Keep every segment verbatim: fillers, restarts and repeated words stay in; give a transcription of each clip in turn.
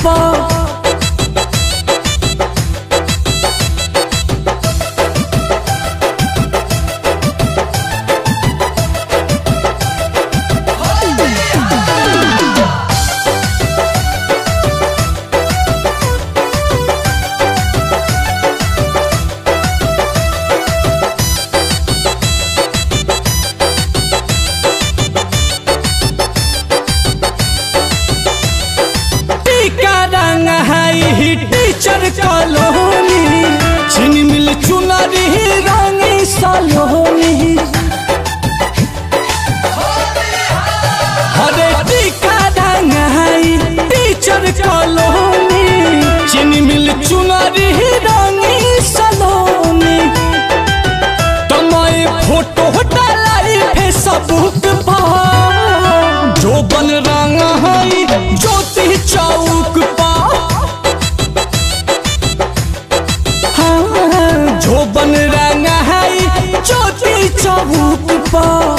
पा। Teacher colony चीन मिल चुनरी रंगी सलोनी हरे टीका रंगाई टीचर कॉलोनी चीन मिल चुनरी रंगी सलोनी तमाए फोटो डालाई फेसबुक पर जो बन रंग है ज्योति चौक पर जो बन रंग है ज्योति चौक पर।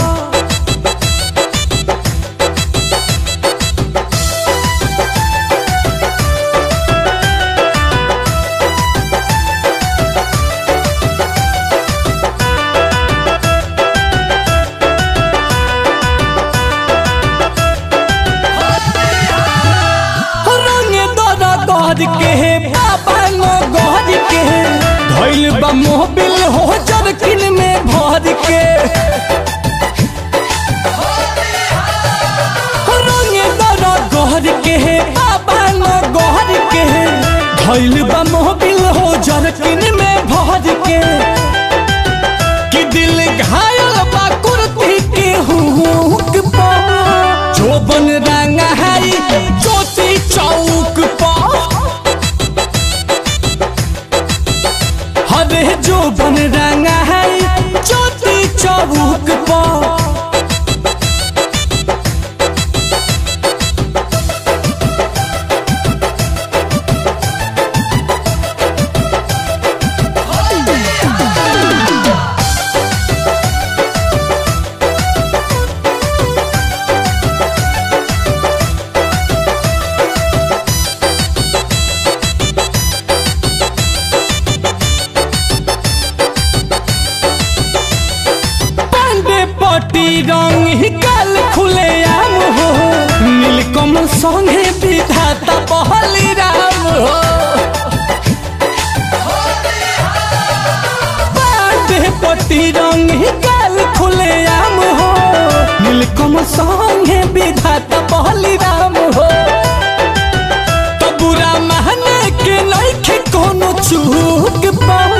के बाबा नो गौर के धैल बा मोबिल हो जरकिन में भर के रंगे दरा गौर के बाबा नो गौर के धैल बा मोबिल हो जरकिन में भर के कि दिल घायल बा कुर्ती के हुक पा जो बन रंग है ज्योति चौक पा जो बन रंग है ज्योति चौक पर। रंग ही कल खुले आम हो नीलकमल संगे विधाता बहली राम हो बाटे पट्टी रंग ही कल खुले आम हो नीलकमल संगे विधाता बहली राम हो तो बुरा माने के नहीं कोनो चूक पा।